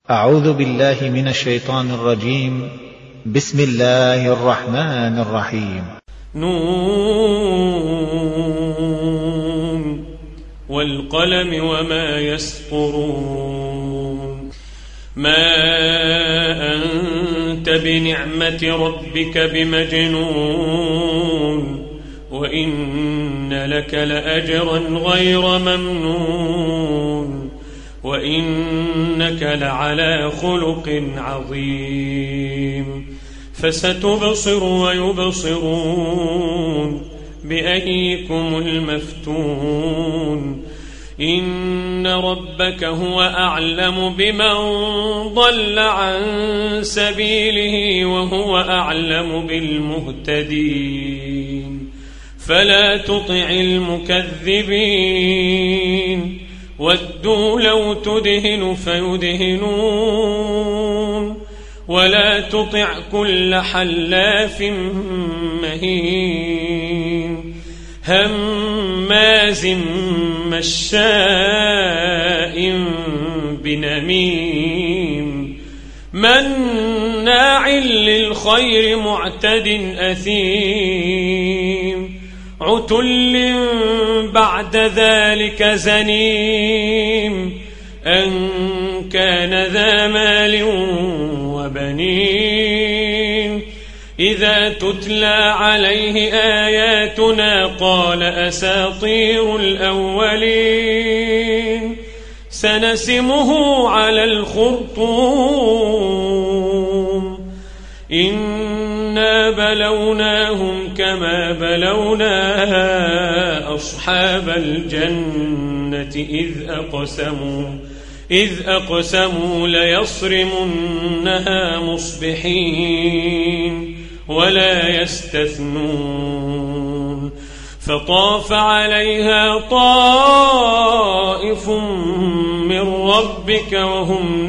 أعوذ بالله من الشيطان الرجيم. بسم الله الرحمن الرحيم. نون والقلم وما يسطرون. ما أنت بنعمة ربك بمجنون وإن لك لأجرا غير ممنون وإنك لعلى خلق عظيم. فستبصر ويبصرون بأيكم المفتون. إن ربك هو أعلم بمن ضل عن سبيله وهو أعلم بالمهتدين. فلا تطع المكذبين ودوا لو تدهن فيدهنون ولا تطع كل حلاف مهين هماز مشاء بنميم مناع للخير معتد أثيم عتل بعد ذلك زنيم أن كان ذا مال وبنين. إذا تتلى عليه آياتنا قال أساطير الأولين. سنسمه على الخرطوم. إنا بلوناهم كما بلونا أصحاب الجنة إذ أقسموا ليصرمنها مصبحين ولا يستثنون. فطاف عليها طائف من ربك وهم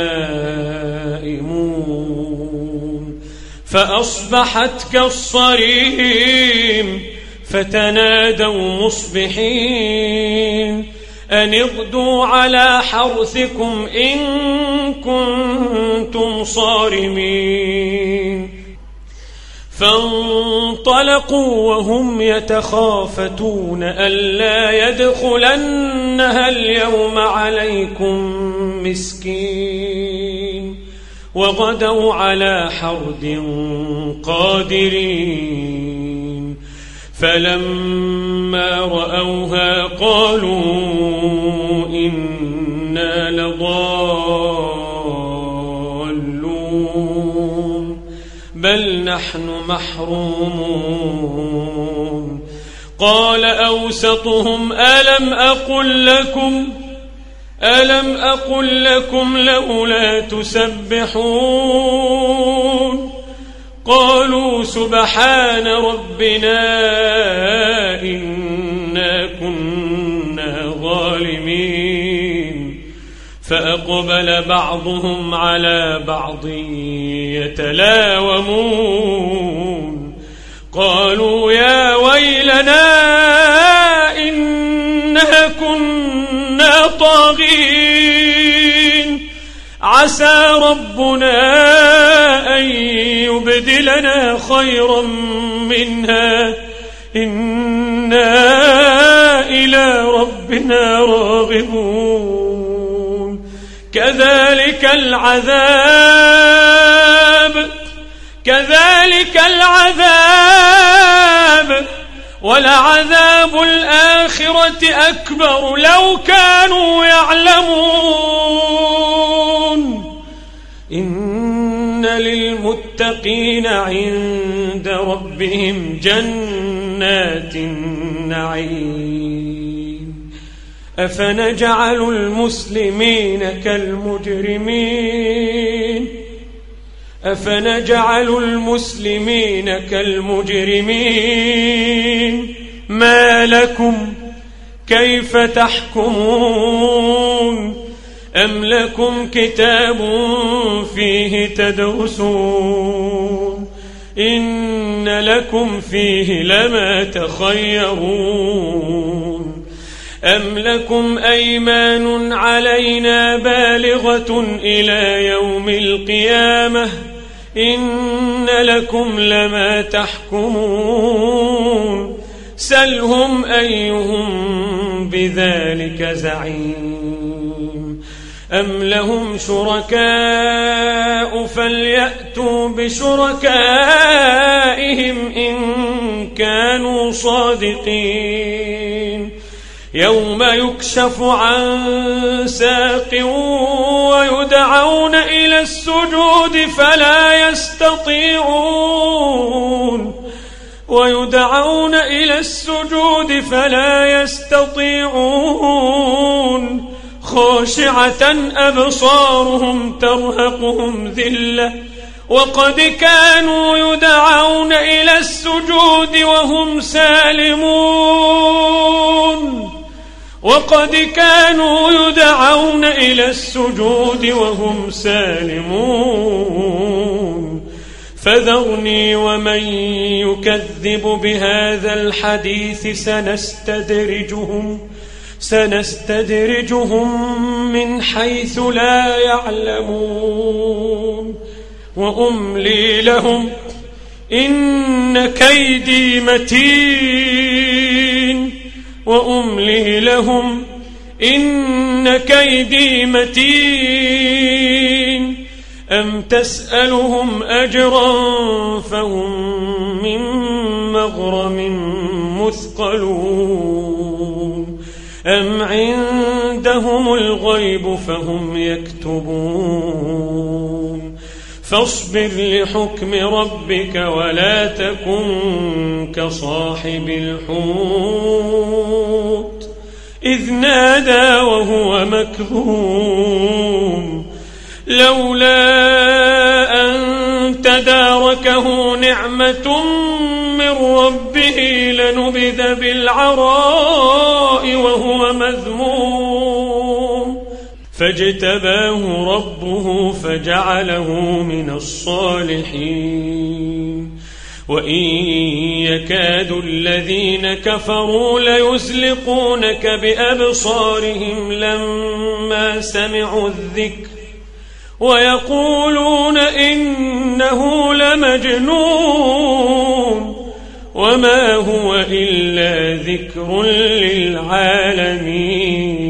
نائمون فأصبحت كالصريم. فتنادوا مصبحين أن اغدوا على حرثكم إن كنتم صارمين. فانطلقوا وهم يتخافتون ألا يدخلنها اليوم عليكم مسكين. وغدوا على حرد قادرين. فلما رأوها قالوا إنا لضالون بل نحن محرومون. قال أوسطهم ألم أقل لكم لولا تسبحون. قالوا سبحان ربنا إنا كنا ظالمين. فأقبل بعضهم على بعض يتلاومون. قالوا يا ويلنا إنا كنا طاغين. عسى ربنا أن يبدلنا خيرا منها إنا إلى ربنا راغبون. كذلك العذاب ولعذاب الآخرة أكبر لو كانوا يعلمون. إن للمتقين عند ربهم جنات النعيم. أفنجعل المسلمين كالمجرمين ما لكم كيف تحكمون. أم لكم كتاب فيه تدرسون إن لكم فيه لما تخيرون. أم لكم أيمان علينا بالغة إلى يوم القيامة إن لكم لما تحكمون سلهم أيهم بذلك زعيم أم لهم شركاء فليأتوا بشركائهم إن كانوا صادقين يوم يكشف عن ساق ويدعون إلى السجود فلا يستطيعون خاشعة أبصارهم ترهقهم ذلة وقد كانوا يدعون إلى السجود وهم سالمون فذرني ومن يكذب بهذا الحديث سنستدرجهم من حيث لا يعلمون وأملي لهم إن كيدي متين أم تسألهم أجرا فهم من مغرم مثقلون أم عندهم الغيب فهم يكتبون فاصبر لحكم ربك ولا تكن كصاحب الحوت إذ نادى وهو مكظوم لولا أن تداركه نعمة من ربه لنبذ بالعراء وهو مذموم فاجتباه ربه فجعله من الصالحين وإن يكاد الذين كفروا ليزلقونك بأبصارهم لما سمعوا الذكر ويقولون إنه لمجنون وما هو إلا ذكر للعالمين